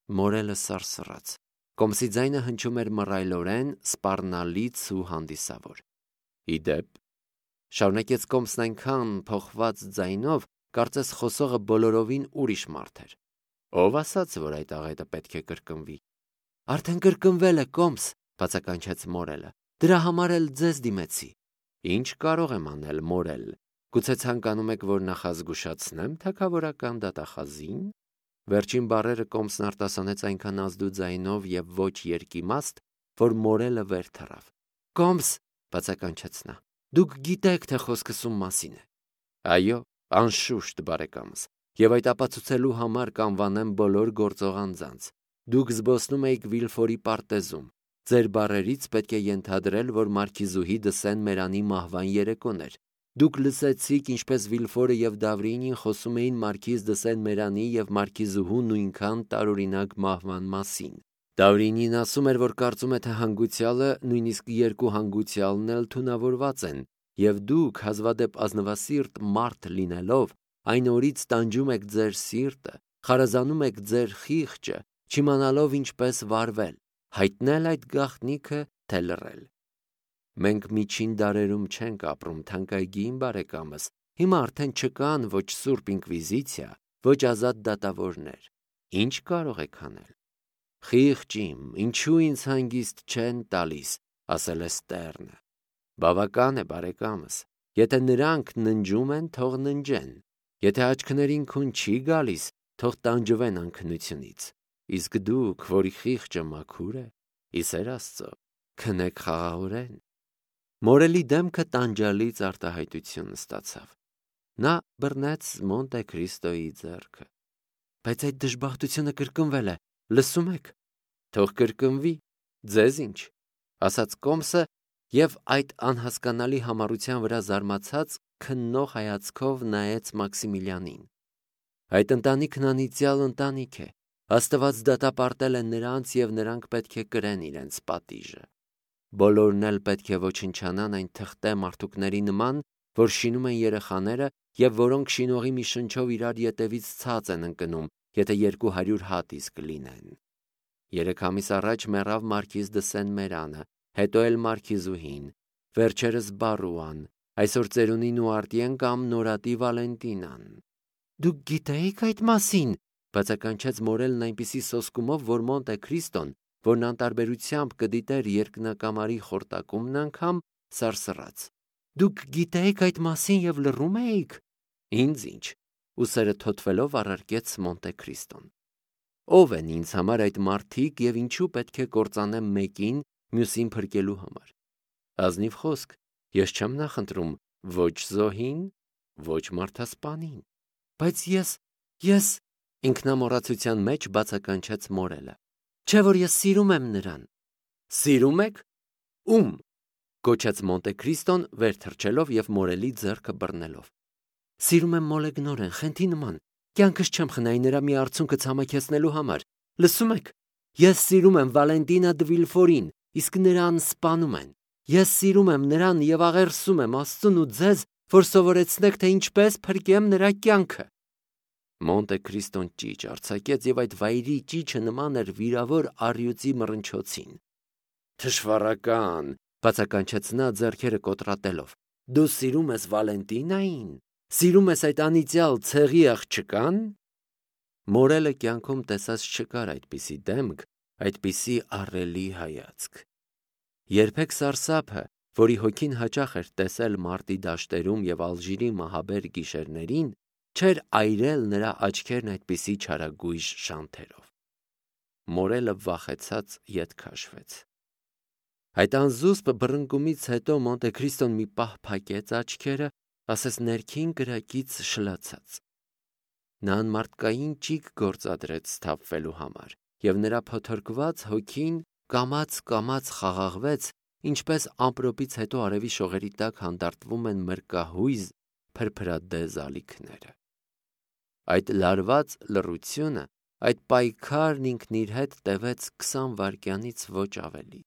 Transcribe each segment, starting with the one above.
Մորելը սարսռաց։ Կոմսի ձայնը հնչում էր մռայլորեն, սպառնալից ու հանդիսավոր։ Իդեպ, շարունակեց Կոմսն այնքան փոխված ձայնով, կարծես խոսողը բոլորովին ուրիշ մարդ էր։ Ով ասաց, որ այդ աղետը պետք է կրկնվի։ Արդեն կրկնվել է, Կոմս, բացականչեց Մորելը։ Դրա համար էլ ձեզ դիմեցի։ Ինչ կարող եմ անել, Մորել։ Գուցե ցանկանում եք, որ նախազգուշացնեմ թագավորական դատախազին։ Վերջին բառերը Կոմսն արտասանեց այնքան ազդու ձայնով եւ ոչ երկիմաստ, որ Մորելը վեր թռավ։ Կոմս, բացականչեց նա, դուք գիտեք, թե խոսքս ում մասին է։ Այո, անշուշտ, բարեկամս, եւ այդ ապացուցելու համար կանվանեմ բոլոր գործող անձանց։ Դուք զբոսնում եք Վիլֆորի պարտեզում։ Ձեր բառերից պետք է ենթադրել, որ Մարքիզուհի Դսեն Մերանի մահվան երեկոն էր։ Դուք լսեցիք, ինչպես Վիլֆորը եւ Դավրինին խոսում էին Մարքիզ Դսեն Մերանի եւ Մարքիզուհու նույնքան տարօրինակ մահվան մասին։ Դավրինին ասում էր, որ կարծում է, թե հանգուցյալը, նույնիսկ երկու հանգուցյալն էլ թունավորված են, եւ դուք, հազվադեպ ազնվասիրտ մարդ լինելով, այն օրից տանջում եք ձեր սիրտը, խարազանում եք ձեր խիղճը, չիմանալով ինչպես վարվել, հայտնել այդ գաղտնիքը, թե լռել։ Մենք միջին դարերում չենք ապրում, թանկագին բարեկամս, հիմա արդեն չկան ոչ սուրբ ինկվիզիցիա, ոչ ազատ դատավորներ։ Ինչ կարող եք անել։ Խիղճ իմ, ինչու ինձ հանգիստ չեն տալիս, ասել է Ստեռնը։ Բավական է, բարեկամս, եթե նրանք ննջում են, թող ննջեն, եթե աչքներին քուն չի գալիս, թող տանջվեն անքնությունից, իսկ դուք, որի խիղճը մաքուր է, ի սեր Աստծո, քնեք խաղաղորեն։ Մորելի դեմքը տանջալից արտահայտություն ստացավ։ Նա բռնեց Մոնտե Քրիստոյի ձեռքը։ Բայց այդ դժբախտությունը կրկնվել է, լսում եք։ Թող կրկնվի, ձեզ ինչ, ասաց Կոմսը եւ այդ անհասկանալի համառության վրա զարմացած քննող հայացքով նայեց Մաքսիմիլիանին։ Այդ ընտանիքն անիծյալ ընտանիք է։ Աստված դատապարտել է նրանց եւ նրանք պետք է կրեն իրենց պատիժը։ Բոլորն էլ պետք է ոչնչանան այն թղթե մարդուկների նման, որ շինում են երեխաները եւ որոնք շինողի մի շնչով իրար ետևից ցած են ընկնում, եթե 200 հատ իսկ լինեն։ 3 ամիս առաջ մեռավ Մարքիզ Դսեն Մերանը, հետո էլ Մարքիզուհին, վերջերս Բարուան, այսօր ծերունին ու Արտիեն կամ Նորատի Վալենտինան։ Դուք գիտեիք այդ մասին, բացականչեց Մորելն այնպիսի սոսկումով, որ Մոնտե Քրիստոն, որն անտարբերությամբ կդիտեր երկնակամարի խորտակումն անգամ, սարսռաց։ Դուք գիտեիք այդ մասին եւ լռում էիք։ Ինձ ինչ, ուսերը թոթվելով առարկեց Մոնտե Քրիստոն։ Ով են ինձ համար այդ մարդիկ եւ ինչու պետք է կործանեմ մեկին, մյուսին փրկելու համար։ Ազնիվ խոսք, ես չեմ նախընտրում ոչ զոհին, ոչ մարդասպանին։ Բայց ես ինքնամոռացության մեջ բացականչեց Մորելը։ Չէ՞ որ ես սիրում եմ նրան։ Սիրում եք։ Ում։ Գոչեց Մոնտե Քրիստոն վեր թռչելով եւ Մորելի ձեռքը բռնելով։ Սիրում եմ մոլեգնորեն, խենթի նման։ Կյանքս չեմ խնայի նրա մի արցունքը ցամաքեցնելու համար։ Լսում եք։ Ես սիրում եմ Վալենտինա դը Վիլֆորին, իսկ նրան սպանում են։ Ես սիրում եմ նրան եւ աղերսում եմ Աստծուն ու ձեզ, որ սովորեցնեք, թե ինչպես փրկեմ նրա կյանքը։ Մոնտե Քրիստոն ճիչ արձակեց եւ այդ վայրի ճիչը նման էր վիրավոր առյուծի մռնչոցին։ Թշվառական, բացականչեց նա ձեռքերը կոտրատելով։ Դու սիրում ես Վալենտինային։ Սիրում ես այդ անիծյալ ցեղի աղջկան։ Մորելը կյանքում տեսած չկար այդպիսի դեմք, այդպիսի առելի հայացք։ Երբեք սարսափը, որի հոգին հաճախ էր տեսել մարտի դաշտերում եւ Ալժիրի մահաբեր գիշերներին, չէր այրել նրա աչքերն այդպիսի չարագույժ շանթերով։ Մորելը վախեցած ետ քաշվեց։ Այդ անզուսպ բռնկումից հետո Մոնտե Քրիստոն մի պահ փակեց աչքերը, ասես ներքին կրակից շլացած։ Նա անմարդկային ճիգ գործադրեց սթափվելու համար, եւ նրա փոթորկված հոգին կամաց խաղաղվեց, ինչպես ամպրոպից հետո արևի շողերի տակ հանդարտվում են մրկահույզ փրփրադեզ ալիքները։ Այդ լարված լռությունը, այդ պայքարն ինքն իր հետ տևեց 20 վայրկյանից ոչ ավելի։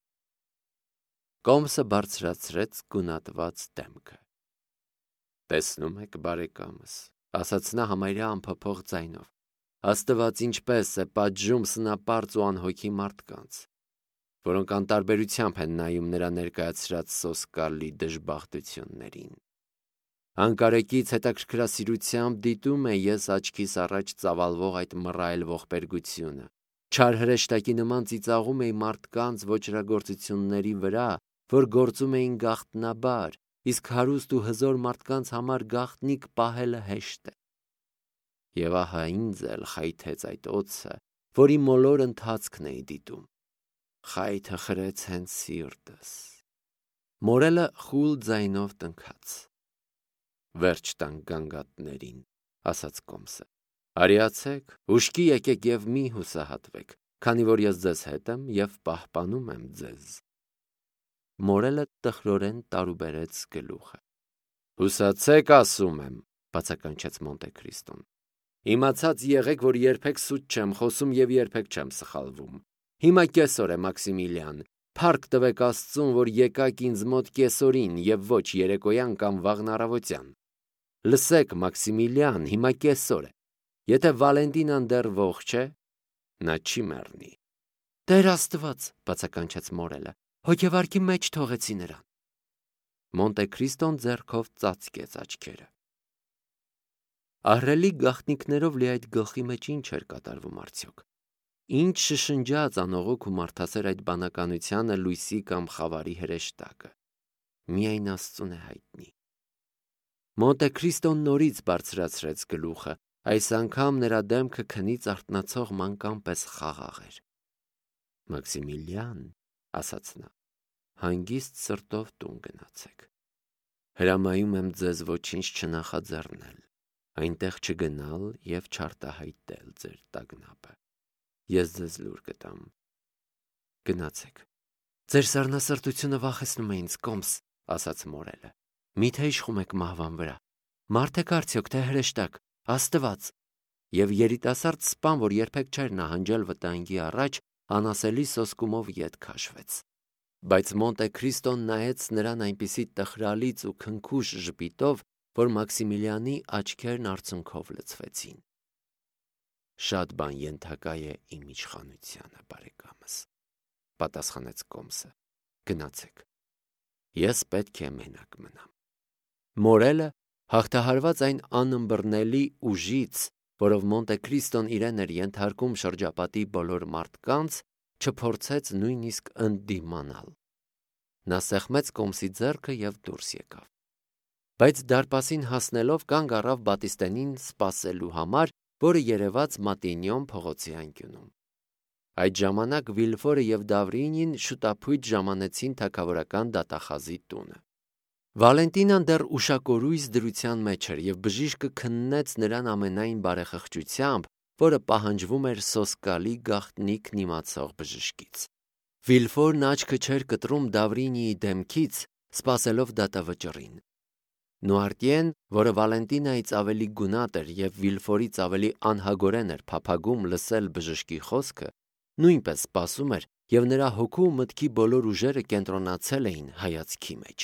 Կոմսը բարձրացրեց գունատված դեմքը։ Տեսնում եք, բարեկամս, ասաց նա համարյա անփոփոխ ձայնով։ Աստված ինչպես է պատժում սնապարծ ու անհոգի մարդկանց, որոնք անտարբերությամբ են նայում նրա ներկայացրած սոսկալի դժբախտություններին։ Անկարեկից հետաքրքրասիրությամբ դիտում է ես աչքիս առաջ ծավալվող այդ մռայլ ողբերգությունը, չար հրեշտակի նման ծիծաղում էի մարդկանց ոճրագործությունների վրա, որ գործում էին գաղտնաբար, իսկ հարուստ ու հզոր մարդկանց համար գաղտնիք պահելը հեշտ է։ Եվ ահա ինձ էլ խայթեց այդ օձը, որի մոլոր ընթացքն էի դիտում։ Խայթը խրեց հենց սիրտս։ Մորելը խուլ ձայնով տնքաց. «Վերջ տանք գանգատներին», ասաց Կոմսը։ «Արիացեք, ուշքի եկեք եւ մի հուսահատվեք, քանի որ ես ձեզ հետ եմ եւ պահպանում եմ ձեզ»։ Մորելը տխրորեն տարուբերեց գլուխը։ «Հուսացեք, ասում եմ», բացականչեց Մոնտեքրիստոն։ «Իմացած եղեք, որ երբեք սուտ չեմ խոսում եւ երբեք չեմ սխալվում։ Հիմա կեսօր է, Մաքսիմիլիան, փառք տվեք Աստծուն, որ եկաք ինձ մոտ կեսօրին եւ ոչ երեկոյան կամ վաղն առավոտյան։ Լսեք, Մաքսիմիլիան, հիմա կեսօր է։ Եթե Վալենտինան դեռ ողջ է, նա չի մեռնի»։ «Տեր Աստված», բացականչեց Մորելը, «հոգեվարքի մեջ թողեցի նրան»։ Մոնտեքրիստոն ձեռքով ծածկեց աչքերը։ Ահռելի գաղտնիքներով լի այդ գլխի մեջ ինչ էր կատարվում արդյոք։ Ինչ շշնջաց անողոք ու մարդասեր այդ բանականությանը լույսի կամ խավարի հրեշտակը։ Միայն Աստծուն է հայտնի։ Մոնտեքրիստոն նորից բարձրացրեց գլուխը, այս անգամ նրա դեմքը քնից արթնացող մանկան պես խաղաղ էր։ «Մաքսիմիլիան», ասաց նա, «հանգիստ սրտով տուն գնացեք։ Հրամայում եմ ձեզ ոչինչ չնախաձեռնել, այնտեղ չգնալ եւ չարտահայտել ձեր տագնապը։ Ես ձեզ լուր կտամ։ Գնացեք»։ «Ձեր սառնասրտությունը վախեցնում է ինձ, Կոմս», ասաց Մորելը։ «Միթե իշխում եք մահվան վրա։ Մարդ եք արդյոք, թե հրեշտակ, Աստված»։ Եվ երիտասարդ սպան, որ երբեք չէր նահանջել վտանգի առաջ, անասելի սոսկումով ետ քաշվեց։ Բայց Մոնտեքրիստոն նայեց նրան այնպիսի տխրալից ու քնքուշ ժպիտով, որ Մաքսիմիլիանի աչքերն արցունքով լցվեցին։ «Շատ բան ենթակա է իմ իշխանությանը, բարեկամս», պատասխանեց Կոմսը։ «Գնացեք։ Ես պետք է մենակ մնամ»։ Մորելը, հաղթահարված այն անըմբռնելի ուժից, որով Մոնտեքրիստոն իրեն էր ենթարկում շրջապատի բոլոր մարդկանց, չփորձեց նույնիսկ ընդդիմանալ։ Նա սեղմեց Կոմսի ձեռքը եւ դուրս եկավ։ Բայց դարպասին հասնելով կանգ առավ Բատիստենին սպասելու համար, որը երևաց Մատինյոն փողոցի անկյունում։ Այդ ժամանակ Վիլֆորը եւ Դավրինին շուտափույթ ժամանեցին թագավորական դատախազի տունը։ Վալենտինան դեռ ուշակորույս դրության մեջ էր եւ բժիշկը քննեց նրան ամենայն բարեխղճությամբ, որը պահանջվում էր սոսկալի գաղտնիքն իմացող բժշկից։ Վիլֆորն աչքը չէր կտրում Դավրինիի դեմքից, սպասելով դատավճռին։ Նուարտիեն, որը Վալենտինայից ավելի գունատ էր եւ Վիլֆորից ավելի անհագորեն էր փափագում լսել բժշկի խոսքը, նույնպես սպասում էր եւ նրա հոգու ու մտքի բոլոր ուժերը կենտրոնացել էին հայացքի մեջ։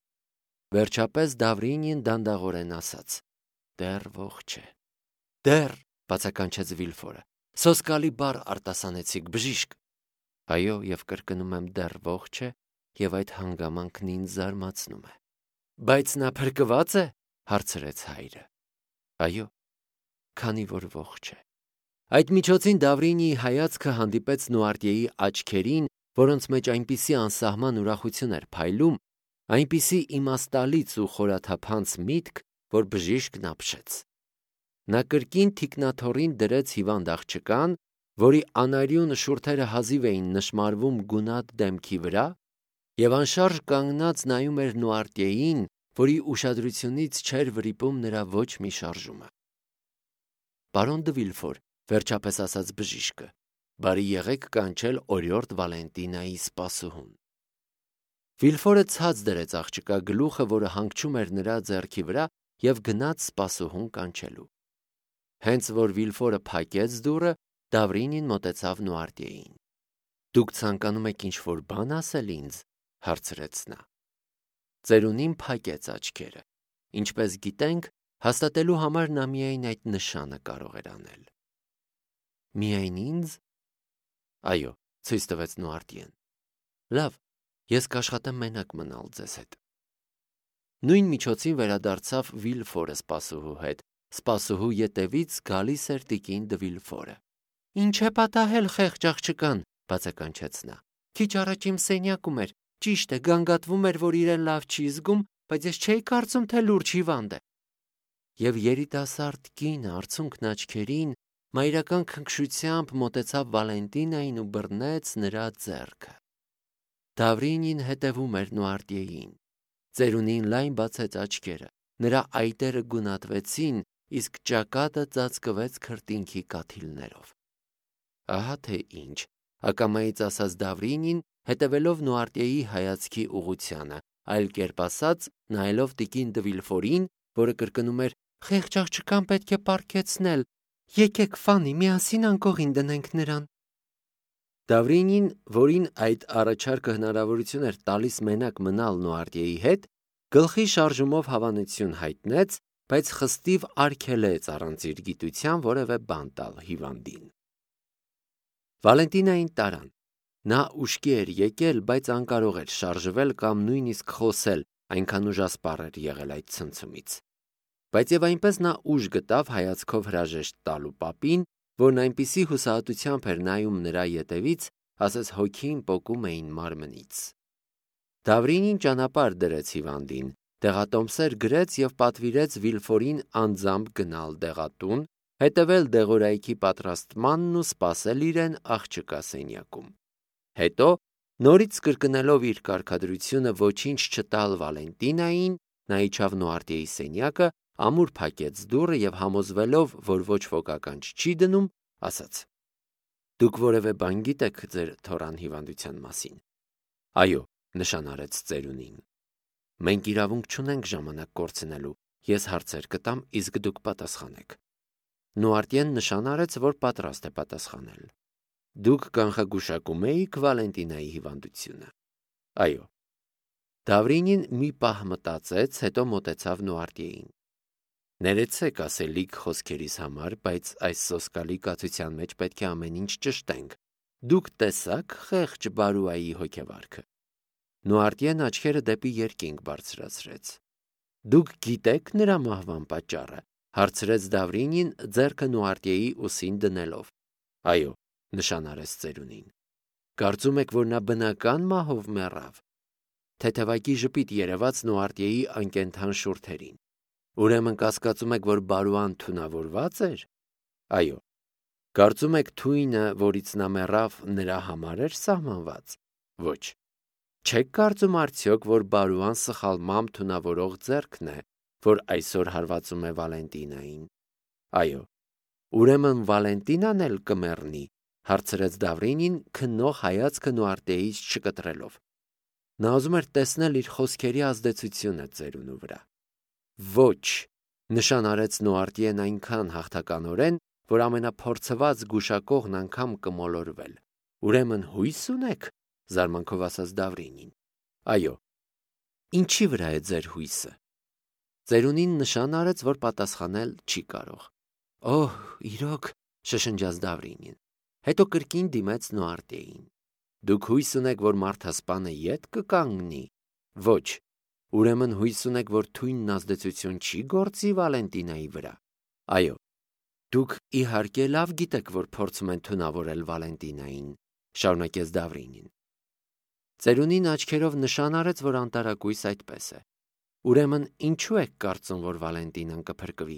Վերջապես Դավրինին դանդաղորեն ասաց. «Դեռ ողջ է»։ «Դեռ», բացականչեց Վիլֆորը, «սոսկալի բառ արտասանեցիք, բժիշկ»։ «Այո, եւ կրկնում եմ, դեռ ողջ է, եւ այդ հանգամանքն ինձ զարմացնում է»։ «Բայց նա փրկված է», հարցրեց հայրը։ «Այո, քանի որ ողջ է»։ Այդ միջոցին Դավրինիի հայացքը հանդիպեց Նուարտիեի աչքերին, որոնց մեջ այնպիսի անսահման ուրախություն էր փայլում, այնպիսի իմաստալից ու խորաթափանց միտք, որ բժիշկն ապշեց։ Նա կրկին թիկնաթոռին դրեց հիվանդ աղջկան, որի անարյուն շուրթերը հազիվ էին նշմարվում գունատ դեմքի վրա, եւ անշարժ կանգնած նայում էր Նուարտիեին, որի ուշադրությունից չէր վրիպում նրա ոչ մի շարժումը։ «Պարոն դը Վիլֆոր», վերջապես ասաց բժիշկը, «բարի եղեք կանչել օրիորդ Վալենտինայի սպասուհուն»։ Վիլֆորը ցած դրեց աղջկա գլուխը, որը հանգչում էր նրա ձեռքի վրա, եւ գնաց սպասուհուն կանչելու։ Հենց որ Վիլֆորը փակեց դուռը, Դավրինին մոտեցավ Նուարտիեին։ «Դուք ցանկանում եք ինչ-որ բան ասել ինձ», հարցրեց նա։ Ծերունին փակեց աչքերը։ Ինչպես գիտենք, հաստատելու համար նա միայն այդ նշանը կարող էր անել։ Միայն ինձ։ Այո, ցույց տվեց Նուարտիեն։ Լավ, ես կաշխատեմ մենակ մնալ ձեզ հետ։ Նույն միջոցին վերադարձավ Վիլֆորը սպասուհու հետ։ Սպասուհու ետևից գալիս էր տիկին Դը Վիլֆորը։ Ինչ է պատահել խեղճ աղջկան, բացականչեց նա։ Քիչ առաջ իմ սենյակում էր, ճիշտ է, գանգատվում էր, որ իրեն լավ չի զգում, բայց ես չէի կարծում, թե լուրջ հիվանդ է։ Եվ երիտասարդ կինը արցունքն աչքերին մայրական քնքշությամբ մոտեցավ Վալենտինային ու բռնեց նրա ձեռքը։ Դավրինին հետևում էր Նուարտիեին։ Ծերունին լայն բացեց աչքերը, նրա այտերը գունատվեցին, իսկ ճակատը ծածկվեց քրտինքի կաթիլներով։ Ահա թե ինչ, ակամայից ասաց Դավրինին, հետևելով Նուարտիեի հայացքի ուղղությանը, այլ կերպ ասած, նայելով տիկին Դը Վիլֆորին, որը կրկնում էր. «Խեղճ աղջկան պետք է պառկեցնել, եկեք, Ֆանի, միասին անկողին դնենք նրան»։ Դավրինին, որին այդ առաջարկը հնարավորություն էր տալիս մենակ մնալ Նուարտիեի հետ, գլխի շարժումով հավանություն հայտնեց, բայց խստիվ արգելեց առանց իր գիտության որևէ բան տալ հիվանդին։ Վալենտինային տարան։ Նա ուշքի էր եկել, բայց անկարող էր շարժվել կամ նույնիսկ խոսել, այնքան ուժասպառ էր եղել այդ ցնցումից։ Բայց եւ այնպես նա ուժ գտավ հայացքով հրաժեշտ տալու պապին, որն այնպիսի հուսահատությամբ էր նայում նրա ետևից, ասես հոգին պոկում էին մարմնից։ Դավրինին ճանապարհ դրեց հիվանդին, տեղատոմսեր գրեց եւ պատվիրեց Վիլֆորին անձամբ գնալ դեղատուն, հետևել դեղորայքի պատրաստմանն ու սպասել իրեն աղջկա սենյակում։ Հետո, նորից կրկնելով իր կարգադրությունը ոչինչ չտալ Վալենտինային, նա իջավ Նուարտիեի սենյակը, ամուր փակեց դուռը եւ համոզվելով, որ ոչ ոք ականջ չի դնում, ասաց. «Դուք որևէ բան գիտեք ձեր թոռան հիվանդության մասին»։ «Այո», նշանարեց ծերունին։ «Մենք իրավունք չունենք ժամանակ կորցնելու, ես հարցեր կտամ, իսկ դուք պատասխանեք»։ Նուարտիեն նշանարեց, որ պատրաստ է պատասխանել։ «Դուք կանխագուշակում էիք Վալենտինայի հիվանդությունը»։ «Այո»։ Դավրինին մի պահ մտածեց, հետո մոտեցավ Նուարտիեին։ «Ներեցեք ասելիք խոսքերիս համար, բայց այս սոսկալի կացության մեջ պետք է ամեն ինչ ճշտենք։ Դուք տեսա՞ք խեղճ Բարուայի հոգեվարքը»։ Նուարտիեն աչքերը դեպի երկինք բարձրացրեց։ «Դուք գիտեք նրա մահվան պատճառը», հարցրեց Դավրինին, ձեռքը Նուարտիեի ուսին դնելով։ «Այո», նշանարեց ծերունին։ «Կարծում եք, որ նա բնական մահով մեռավ»։ Թեթևակի ժպիտ երևաց Նուարտիեի անկենդան շուրթերին։ «Ուրեմն կասկածում եք, որ Բարուան թունավորված էր»։ «Այո»։ «Կարծում եք թույնը, որից նա մեռավ, նրա համար էր սահմանված»։ «Ոչ»։ «Չեք կարծում արդյոք, որ Բարուան սխալմամբ թունավորող ձեռքն է, որ այսօր հարվածում է Վալենտինային»։ «Այո»։ «Ուրեմն Վալենտինան էլ կմեռնի», հարցրեց Դավրինին, քննող հայացքը Նուարտիեից չկտրելով։ Նա ուզում էր տեսնել իր խոսքերի ազդեցությունը ծերունու վրա։ «Ոչ», նշանարեց Նուարտիեն այնքան հաղթականորեն, որ ամենափորձված գուշակողն անգամ կմոլորվել։ «Ուրեմն հույս ունեք», զարմանքով ասաց Դավրինին։ «Այո»։ «Ինչի վրա է ձեր հույսը»։ Ծերունին նշան արեց, որ պատասխանել չի կարող։ «Օհ, իրոք», շշնջաց Դավրինին։ Հետո կրկին դիմեց Նուարտիեին։ «Դուք հույս ունեք, որ մարդասպանը ետ կկանգնի»։ «Ոչ»։ «Ուրեմն հույս ունեք, որ թույնն ազդեցություն չի գործի Վալենտինայի վրա»։ «Այո»։ «Դուք իհարկե լավ գիտեք, որ փորձում են թունավորել Վալենտինային», շարունակեց Դավրինին։ Ծերունին աչքերով նշան արեց, որ անտարակույս այդպես է։ «Ուրեմն ինչու եք կարծում, որ Վալենտինան կփրկվի»։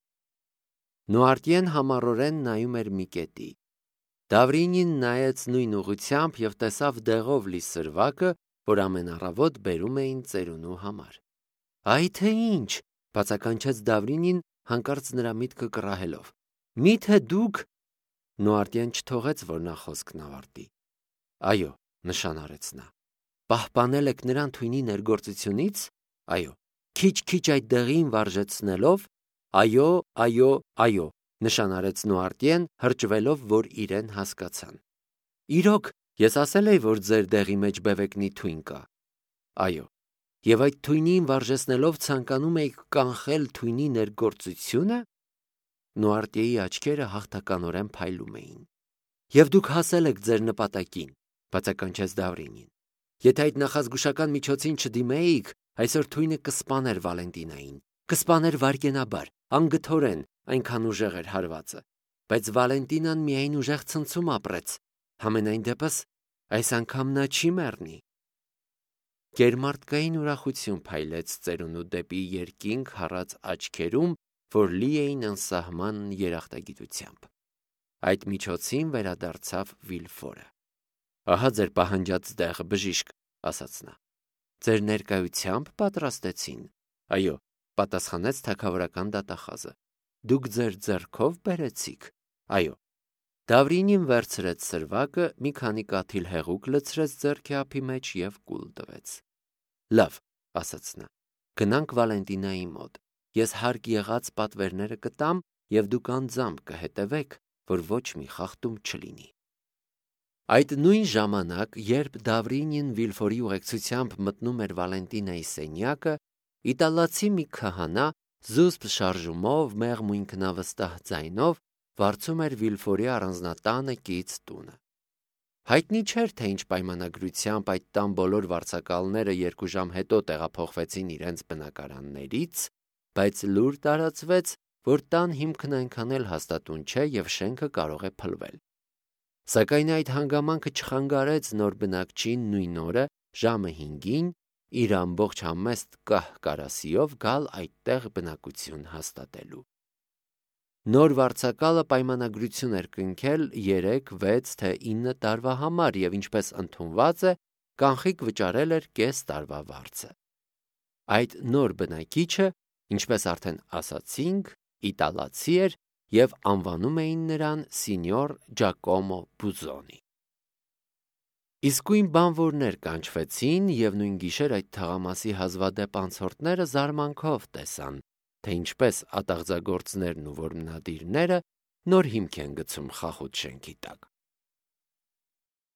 Նուարտիեն համառորեն նայում էր մի կետի։ Դավրինին նայեց նույն ուղղությամբ եւ տեսավ դեղով լի սրվակը, որ ամեն առավոտ բերում էին ծերունու համար։ «Այ թե ինչ», բացականչեց Դավրինին, հանկարծ նրա միտքը կռահելով։ «Միթե դուք»։ Նուարտիեն չթողեց, որ նա խոսքն ավարտի։ «Այո», նշան արեց նա։ «Պահպանել եք նրան թույնի ներգործությունից»։ «Այո»։ «Քիչ-քիչ այդ դեղին վարժեցնելով»։ «Այո, այո, այո», նշան արեց Նուարտիեն, հրճվելով, որ իրեն հասկացան։ «Իրոք, ես ասել էի, որ ձեր դեղի մեջ բևեկնի թույն կա»։ «Այո»։ «Եվ այդ թույնին վարժեցնելով ցանկանում էիք կանխել թույնի ներգործությունը»։ Նուարտիեի աչքերը հաղթականորեն փայլում էին։ Եվ դուք հասել եք ձեր նպատակին, բացականչեց Դավրինին։ Եթե այդ նախազգուշական միջոցին չդիմեիք, այսօր թույնը կսպաներ Վալենտինային, կսպաներ վայրկենաբար, անգթորեն, այնքան ուժեղ էր հարվածը։ Բայց Վալենտինան միայն ուժեղ ցնցում ապրեց։ Համենայն դեպս, այս անգամ նա չի մեռնի։ Գերմարտկային ուրախություն փայլեց ծերունու դեպի երկինք հառած աչքերում, որ լի էին անսահման երախտագիտությամբ։ Այդ միջոցին վերադարձավ Վիլֆորը։ Ահա ձեր պահանջած տեղը, բժիշկ, ասաց նա։ Ձեր ներկայությամբ պատրաստեցին։ Այո, պատասխանեց թագավորական դատախազը։ Դուք ձեր ձեռքով բերեցիք։ Այո։ Դավրինին վերցրեց սրվակը, մի քանի կաթիլ հեղուկ լցրեց ձեռքի ափի մեջ եւ կուլ տվեց։ Լավ, ասաց նա։ Գնանք Վալենտինայի մոտ։ Ես հարկ եղած պատվերները կտամ եւ դուք անձամբ կհետևեք, որ ոչ մի խախտում չլինի։ Այդ նույն ժամանակ, երբ Դավրինին Վիլֆորի ուղեկցությամբ մտնում էր Վալենտինայի սենյակը, իտալացի մի քահանա զուսպ շարժումով, մեղմ ու ինքնավստահ ձայնով վարձում էր Վիլֆորի առանձնատանը կից տունը։ Հայտնի չէր, թե ինչ պայմանագրությամբ այդ տան բոլոր վարձակալները 2 ժամ հետո տեղափոխվեցին իրենց բնակարաններից, բայց լուր տարածվեց, որ տան հիմքն այնքան էլ հաստատուն չէ եւ շենքը կարող է փլվել։ Սակայն այդ հանգամանքը չխանգարեց նոր բնակչին նույն օրը ժամը 5-ին իր ամբողջ համեստ կահ կարասիով գալ այդտեղ բնակություն հաստատելու։ Նոր վարձակալը պայմանագրություն էր կնքել 3, 6, թե 9 տարվա համար եւ ինչպես ընդունված է, կանխիկ վճարել էր կես տարվա վարձը։ Այդ նոր բնակիչը, ինչպես արդեն ասացինք, իտալացի էր եւ անվանում էին նրան Սինյոր Ջակոմո Բուզոնի։ Իսկույն բանվորներ կանչվեցին եւ նույն գիշեր այդ թղամասի հազվադեպ անցորդները զարմանքով տեսան, թե ինչպես ատաղձագործներն ու որմնադիրները նոր հիմք են գցում խախուտ շենքի տակ։